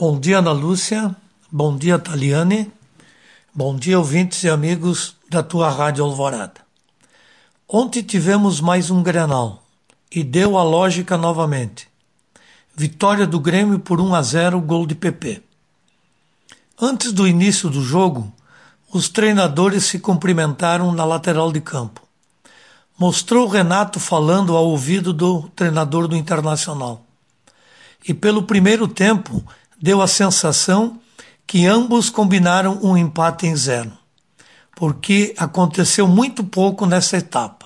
Bom dia, Ana Lúcia. Bom dia, Taliane. Bom dia, ouvintes e amigos da tua Rádio Alvorada. Ontem tivemos mais um Grenal e deu a lógica novamente. Vitória do Grêmio por 1-0, gol de PP. Antes do início do jogo, os treinadores se cumprimentaram na lateral de campo. Mostrou Renato falando ao ouvido do treinador do Internacional. E pelo primeiro tempo, deu a sensação que ambos combinaram um empate em 0, porque aconteceu muito pouco nessa etapa.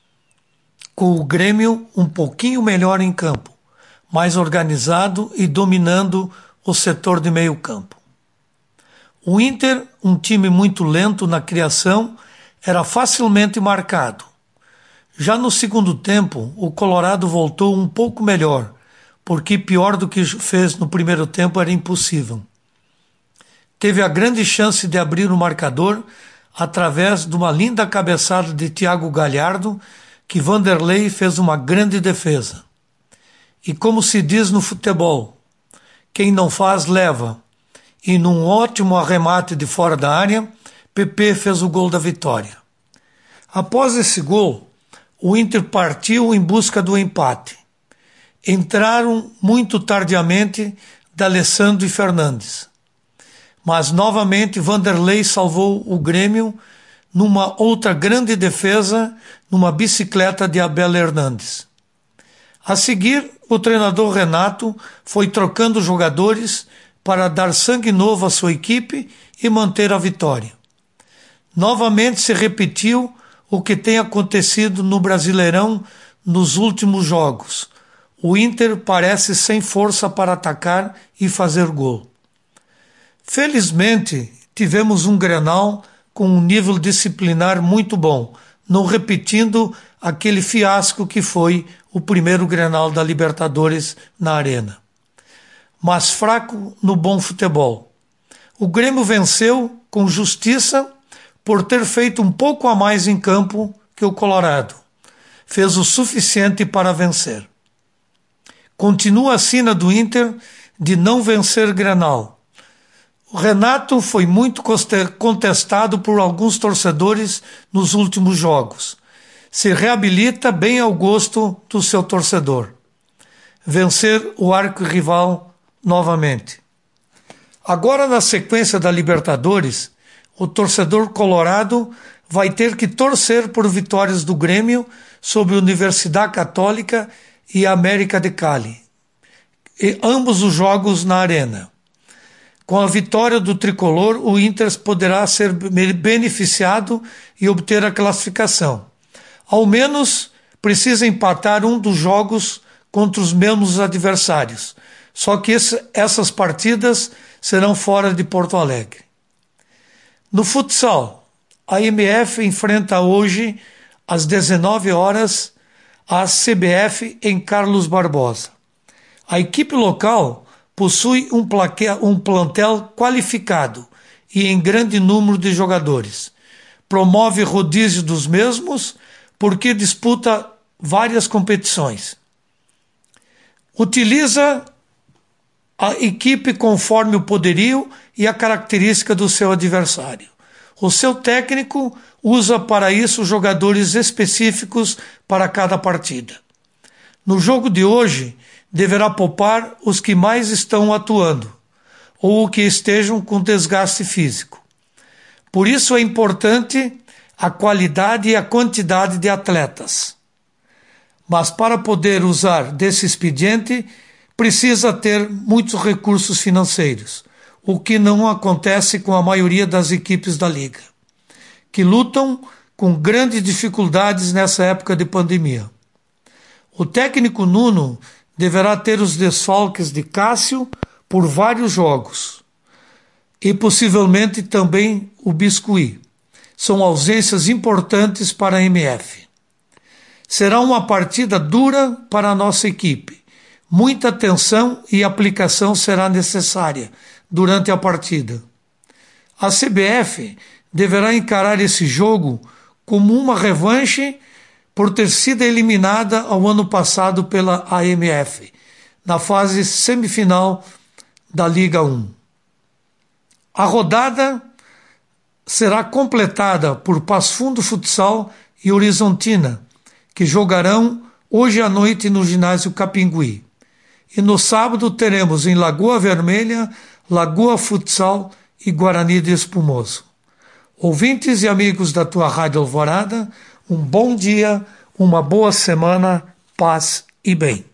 Com o Grêmio um pouquinho melhor em campo, mais organizado e dominando o setor de meio campo. O Inter, um time muito lento na criação, era facilmente marcado. Já no segundo tempo, o Colorado voltou um pouco melhor, porque pior do que fez no primeiro tempo era impossível. Teve a grande chance de abrir o marcador através de uma linda cabeçada de Thiago Galhardo, que Vanderlei fez uma grande defesa. E como se diz no futebol, quem não faz, leva. E num ótimo arremate de fora da área, PP fez o gol da vitória. Após esse gol, o Inter partiu em busca do empate. Entraram muito tardiamente D'Alessandro e Fernandes. Mas novamente Vanderlei salvou o Grêmio numa outra grande defesa, numa bicicleta de Abel Hernandes. A seguir, o treinador Renato foi trocando jogadores para dar sangue novo à sua equipe e manter a vitória. Novamente se repetiu o que tem acontecido no Brasileirão nos últimos jogos. O Inter parece sem força para atacar e fazer gol. Felizmente, tivemos um Grenal com um nível disciplinar muito bom, não repetindo aquele fiasco que foi o primeiro Grenal da Libertadores na Arena. Mas fraco no bom futebol. O Grêmio venceu com justiça por ter feito um pouco a mais em campo que o Colorado. Fez o suficiente para vencer. Continua a sina do Inter de não vencer Grenal. O Renato foi muito contestado por alguns torcedores nos últimos jogos. Se reabilita bem ao gosto do seu torcedor. Vencer o arquirrival novamente. Agora, na sequência da Libertadores, o torcedor colorado vai ter que torcer por vitórias do Grêmio sobre a Universidade Católica e América de Cali, e ambos os jogos na Arena. Com a vitória do tricolor, o Inter poderá ser beneficiado e obter a classificação. Ao menos precisa empatar um dos jogos contra os mesmos adversários, só que essas partidas serão fora de Porto Alegre. No futsal, a MF enfrenta hoje, às 19 horas, a CBF em Carlos Barbosa. A equipe local possui um plantel qualificado e em grande número de jogadores. Promove rodízio dos mesmos porque disputa várias competições. Utiliza a equipe conforme o poderio e a característica do seu adversário. O seu técnico usa para isso jogadores específicos para cada partida. No jogo de hoje, deverá poupar os que mais estão atuando ou que estejam com desgaste físico. Por isso é importante a qualidade e a quantidade de atletas. Mas para poder usar desse expediente, precisa ter muitos recursos financeiros, o que não acontece com a maioria das equipes da Liga, que lutam com grandes dificuldades nessa época de pandemia. O técnico Nuno deverá ter os desfalques de Cássio por vários jogos e possivelmente também o Biscuit. São ausências importantes para a MF. Será uma partida dura para a nossa equipe. Muita atenção e aplicação será necessária durante a partida. A CBF deverá encarar esse jogo como uma revanche por ter sido eliminada ao ano passado pela AMF, na fase semifinal da Liga 1. A rodada será completada por Passo Fundo Futsal e Horizontina, que jogarão hoje à noite no ginásio Capingui. E no sábado teremos em Lagoa Vermelha, Lagoa Futsal e Guarani de Espumoso. Ouvintes e amigos da tua Rádio Alvorada, um bom dia, uma boa semana, paz e bem.